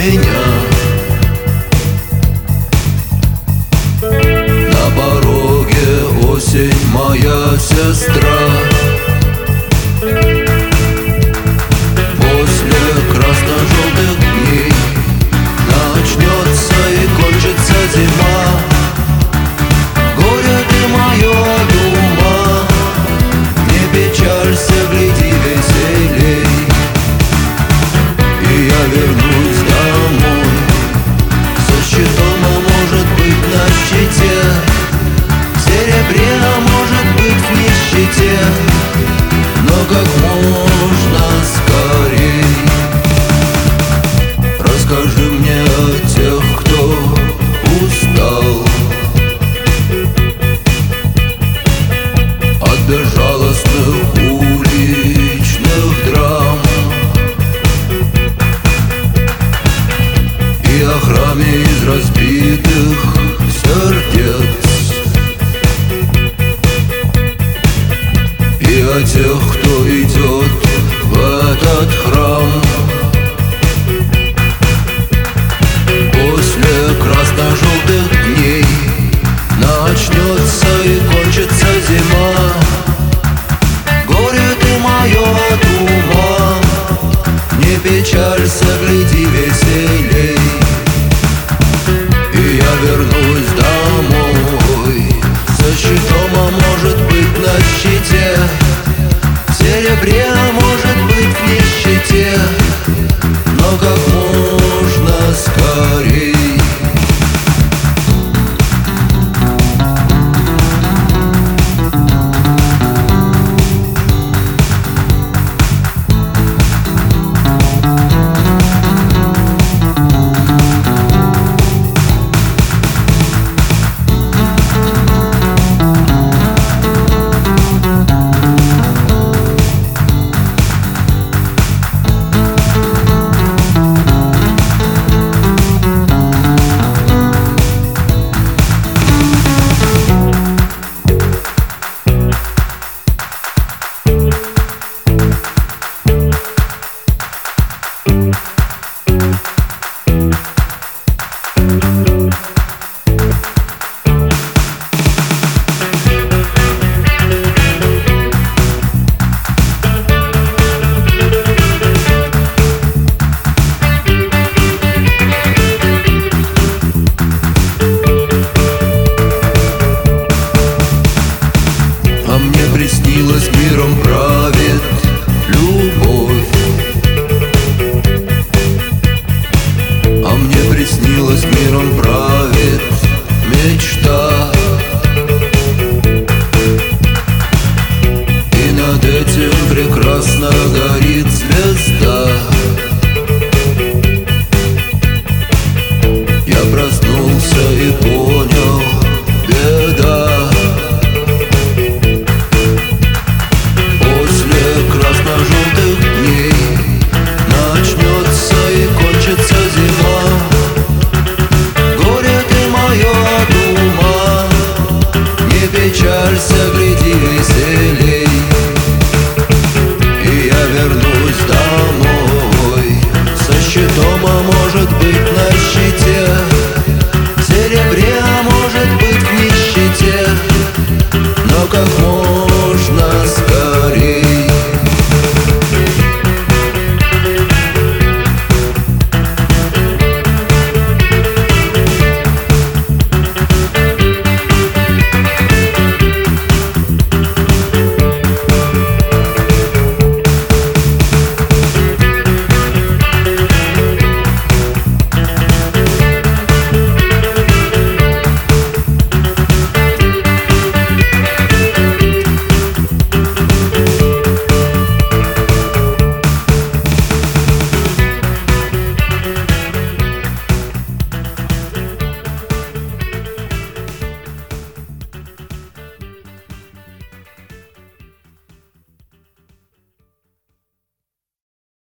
меня. На пороге осень, моя сестра. После красно-желтых дней начнется и кончится зима. Горе ты мое от ума, не печалься, гляди веселей. И я вернусь домой со щитом, а может быть на щите, в серебре, а может быть в нищете, но как можно скорей. Расскажи мне о тех, кто устал от безжалостных уличных драм и о храме из разбитых сердец, и о тех, кто идет в этот храм. После красно-желтых дней начнется и кончится зима. Горе ты мое от ума, не печалься, гляди веселей. И я вернусь домой со щитом, а может быть на щите, в серебре, а может быть в нищете, но как можно скорей. А мне приснилось, миром правит любовь. А мне приснилось, миром правит мечта. И над этим прекрасно горит звезда. Я проснулся и понял, беда. Желтых дней начнется и кончится зима. Горе ты мое от ума, не печалься, гляди веселей. И я вернусь домой со щитом, а может быть на щите, в серебре, а может быть в нищете, но как можно